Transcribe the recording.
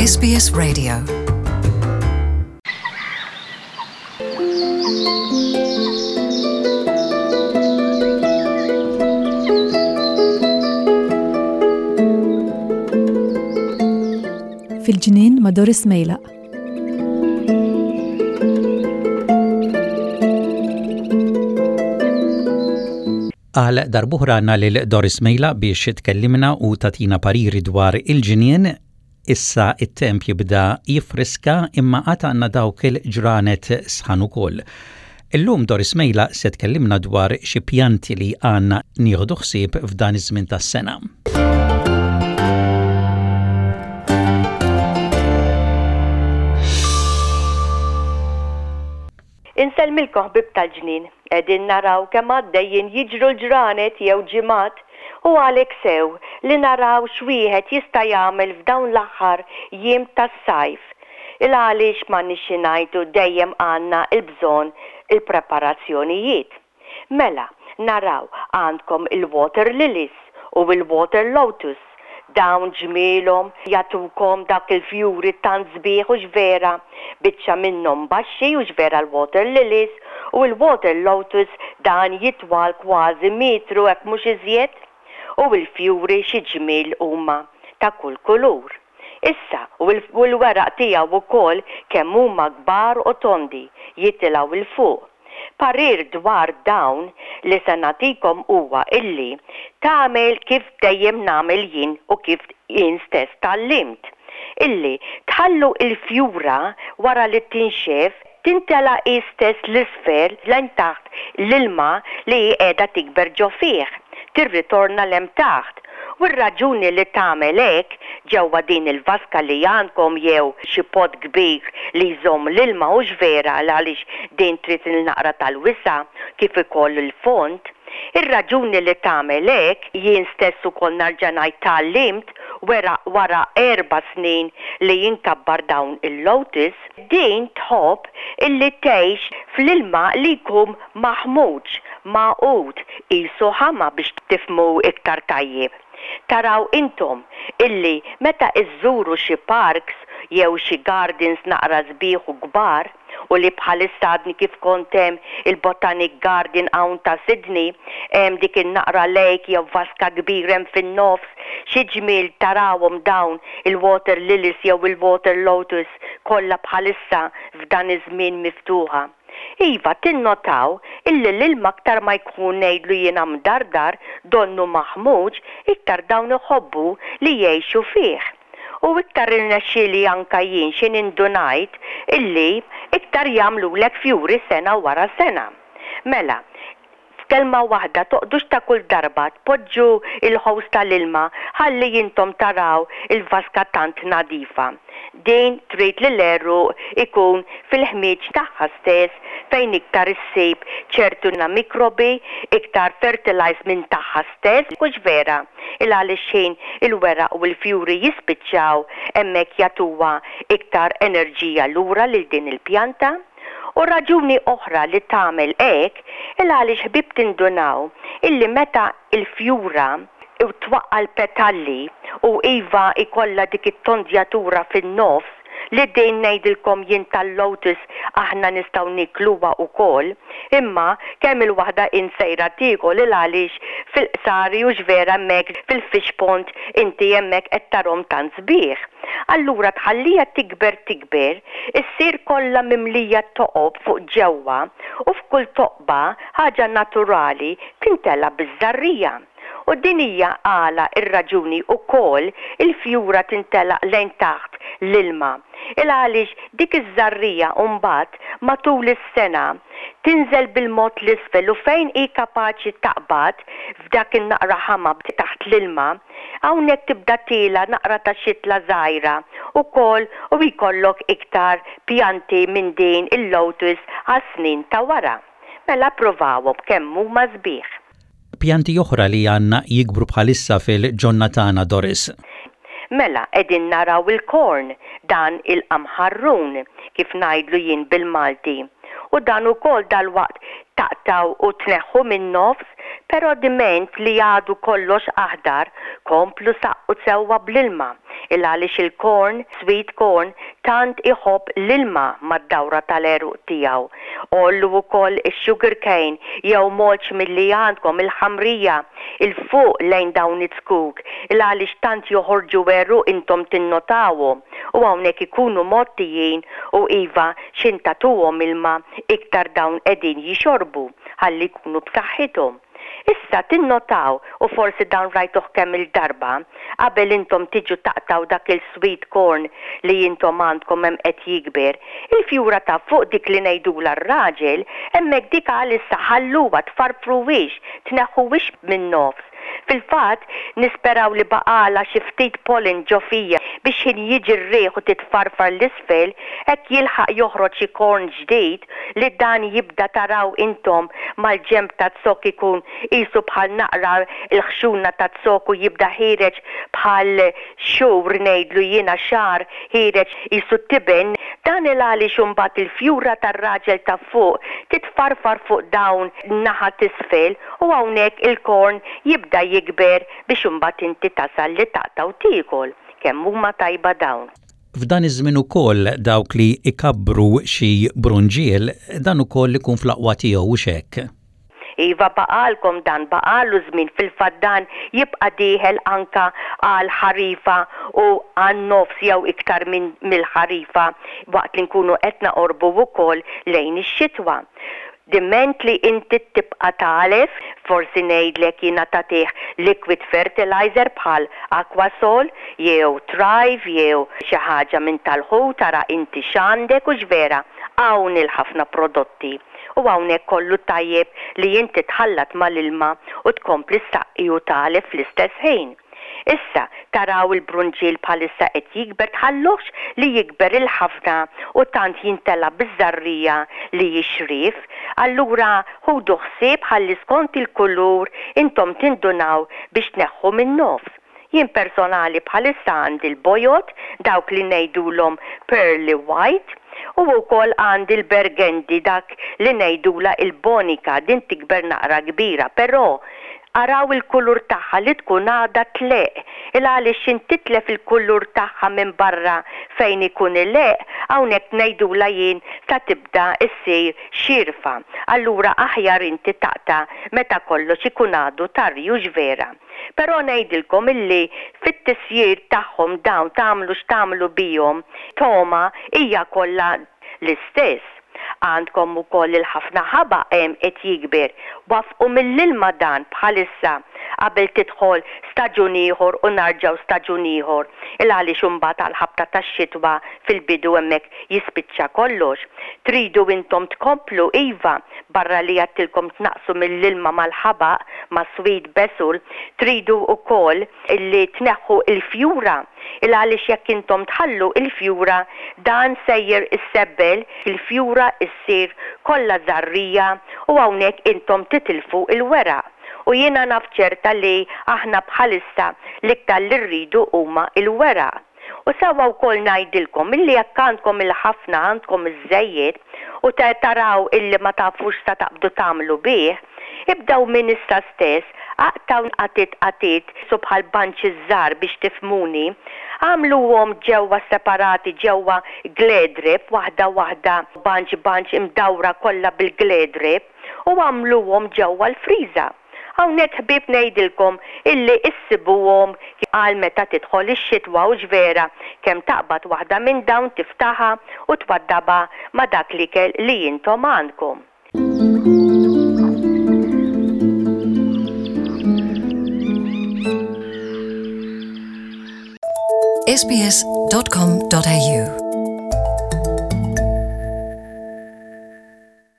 SBS Radio. في الجنين مع دوريس ميلا. għal darbuħra għanna l-Doris Mejla biex tkellimna u tatina pariri dwar il-ġinien. Issa it-temp jibda jifriska imma għatanna dawk il-ġranet sħan ukoll. Illum Doris Mejla se tkellimna dwar xi pjanti li għanna nieħdu ħsieb f'dan iż-żmien tas-sena. Inselmilkom ħbib tal-ġnien, qegħdin naraw kemm għaddejjin jiġru l-ġranet jew ġimgħat u għalhekk sew li naraw x'wieħed jista' jagħmel f'dawn l-aħħar jiem tas-sajf. Il għaliex m'għandniex ngħidu dejjem għandna l-bżonn il-preparazzjonijiet. Mela, naraw għandkom il-water lilies u il-water lotus. Dawn ġmielhom jagħtukom dak il-fjuri tant sbieħ u x'vera biċċa minnhom baxxi u x'vera l-water lilies u l-water lotus dan jitwal kważi metru hekk mhux iżjed u l-fjuri xi ġmiel huma ta' kull kulur. Issa u l-weraq tiegħu wkoll kemm huma kbar u tondi jitilgħu il fuq. Parir dwar dawn li se nagħtikom huwa illi tagħmel kif dejjem nagħmel jien u kif jien stess tallimt. Illi tħallu il-fjura wara li tinxef tintela istess l-isfel lejn taħt l-ilma li qiegħda tikber ġo fih. Tirritorna lem taħt. U r-raġuni li tagħmel hekk ġewwa din il-vaska li għandkom jew xi pot kbir li jżomm l-ilma u x'vera għaliex din trid il-naqra tal-wisa kif ikoll il-font. Ir-raġuni li tagħmel hekk jien stess ukoll narġa' ngħid tallimt wara 4 snin li jinkabbar dawn il-lotus, din tħobb illi tgħix fl-ilma li jkun maħmuġ, maqut, qisu ħama biex tifhmu iktar tajjeb. Taraw intom illi meta iżżuru xi parks jew xi gardens naqra sbieħ u kbar u li bħalissa għadni kif kontem il-Botanic Garden hawn ta' Sydney hemm dik in-naqra lake jew vaska kbir hemm fin-nofs xi ġmiel tarawhom dawn il-water lilies jew il-water lotus kollha bħalissa f'dan iż-żmien miftuħa. Iva, tinnotaw illi l-ilma aktar ma jkun ngħidlu jiena mdardar donnu maħmuġ iktar dawn iħobbu li jgħixu fih. U iktar irnexxieli anke jien xi nindunajt illi iktar jagħmlulek fjuri sena wara sena. Mela, f'kelma waħda toqdux ta' kull darba tpoġġu il-ħows tal-ilma ħalli jintom taraw il-vaska tant nadifa. Din trid li l-eru ikun fil-ħmieġ tagħha stess fejn iktar issib ċertu mikrobi, iktar fertilize minn tagħha stess, kux vera għaliex xejn il-weraq u l-fjuri jispiċċaw hemmhekk jagħtuha iktar enerġija lura lil din il-pjanta. U raġuni oħra li tagħmel hekk għaliex ħbib tindunaw illi meta il-fjura u twaqqa l-petalli u iva ikolla dik it-tondjatura fin-nofs li dejn ngħidilkom jien tal-lotus aħna nistgħu nikluha wkoll, imma kemm il-waħda insejra tiegħu għaliex fil-qsari u x'vera hemmhekk fil-fish pond inti hemmhekk qed tarhom tant sbieħ. Allura tħallija tikber, issir kollha mimlija toqob fuq ġewwa u f'kull toqba ħaġa naturali tintela biż-żarrija. U din hija għala ir-raġuni wkoll il-fjura tintelaq lejn taħt l-ilma. Għaliex dik iż-żarrija mbagħad matul is-sena tinżel bil-mod l-isfel u fejn hi kapaċi taqbad f'dak in-naqra ħama taħt l-ilma, hawnhekk tibda tiela naqra ta' xitla żgħira ukoll u jkollok iktar pjanti minn din il-lotus għas-snin ta' wara. Mela provawhom kemm huma sbieħ. Pjanti oħra li għandna jikbru bħalissa fil-ġonna tagħna Doris. Mela qegħdin naraw il-korn dan il-qamħarrun kif ngħidlu jien bil-Malti. u dan ukoll dal-waqt taqtaw u tneħħu min-nofs, però diment li għadu kollox aħdar komplu saqqu sewwa bl-ilma. Għaliex il-korn, sweet corn, tant iħobb l-ilma mad-dawra tal-eruq tiegħu. Ollu wkoll ix-sugar cane jew molċ milli għandkom il-ħamrija il-fuq lejn dawn it-skuk, għaliex tant joħorġu eruq intom tinnotawhom u hawnhekk ikunu mottijin u iva xintatuhom ilma iktar dawn qegħdin jixorbu ħalli jkunu b'saħħithom. Issa tinnotaw u forsi dan rajtuh kemm il-darba qabel intom tiġu taqtaw dak il-sweet corn li intom għandkom hemm qed jikber. Il-fjura ta' fuq dik li ngħidula r-raġel hemmhekk dik għalissa ħalluha tfarfruwix, tneħħuwix min-nofs. Fil-fatt nisperaw li baqala xi ftit pollen ġofija biex jiġi r-riħ u titfarfar l-isfel hekk jilħaq joħroġ xi korn ġdid li dan jibda taraw intom mal-ġemb ta' tsok ikun qisu bħal naqra il-ħxuna ta' tsok u jibda ħireġ bħal xhur ngħidlu jiena xar ħireġ qisu tiben. Dan għaliex imbagħad il-fjura tar-raġel ta' fuq titfarfar fuq dawn naħa t'isfel u hawnhekk il-korn jibda jikber biex imbagħad inti tasal li taqtaw tiekol kemm huma tajba dawn. F'dan iż-żmien ukoll dawk li ikabbru xi brunġiel dan ukoll ikun fl-aqwa tiegħu u x'hekk. Iva baqalkom dan baqalu żmien fil-faddan jibqa' dieħel anka għal ħarifa u għan nofs jew iktar mill-ħarifa waqt li nkunu qed noqorbu wkoll lejn ix-xitwa. Diment li inti tibqa' talef, forsi ngħidlek jiena tagħtih liquid fertilizer bħal Aquasol jew Thrive jew xi ħaġa minn tal-ħut tara inti x'għandek u x'vera hawn il-ħafna prodotti. U hawnhekk kollu tajjeb li inti tħallat mal-ilma u tkompli saqqi u talef fl-istess ħin. Issa taraw il-brunġiel bħalissa qed jikber tħallux li jikber il-ħafna u tant jintela biż-żarrija li jixrif, allura ħudu ħsieb ħalli skont il-kulur intom tindunaw biex tneħħu min-nofs. Jien personali bħalissa għandi l-bojot dawk li ngħidulhom pearly white u wkoll għandi l-bergendi dak li ngħidula il-bonika din tikber naqra kbira, però araw il-kulur tagħha li tkun għadha tleq, għaliex intitlef il-kulur tagħha minn barra fejn ikun il-leq, hawnhekk ngħidula jien ta' tibda issir xirfa. Allura aħjar inti taqta meta kollox ikun għadu tarju x'vera. Però ngħidilkom illi fit-tisjir tagħhom dawn tagħmlu x'tagħmlu bihom, toma hija kollha l-istess. Għandkom ukoll il-ħafna ħaba hemm qed jikber wafqu mill-ilma dan bħalissa qabel tidħol staġun ieħor u narġgħu staġun ieħor għaliex imbagħad għall-ħabta tax-xitwa fil-bidu hemmhekk jispiċċa kollox. Tridu intom tkomplu iva barra li għattilkom tnaqsu mill-ilma mal-ħabaq ma' sweet basil, tridu ukoll illi tneħħu il-fjura għaliex jekk intom tħallu il-fjura dan sejjer issebbel il-fjura issir kollha żarrija u hawnhekk intom titilfu il-weraq. U jiena naf ċerta li aħna bħalissa l-iktar li rridu huma il-weraq. U sawa wkoll ngħidilkom illi jekk għandkom il-ħafna għandkom iż-żejjed u taraw illi ma tafux sa taqbdu tagħmlu bih, ibdaw minn issa stess aqtaw qatit bħal banċi żgħar biex tifmuni, għamluhom ġewwa separati ġewwa gledrib waħda banċ imdawra kollha bil-gledrib u għamluhom ġewwa l-friża. Hawnhekk ħbieb ngħidilkom illi issibuhom għal meta tidħol ix-xitwa u x'vera kemm taqbad waħda minn dawn tiftaħa u twaddaba ma' dak l-ikel li intom għandkom. sbs.com.au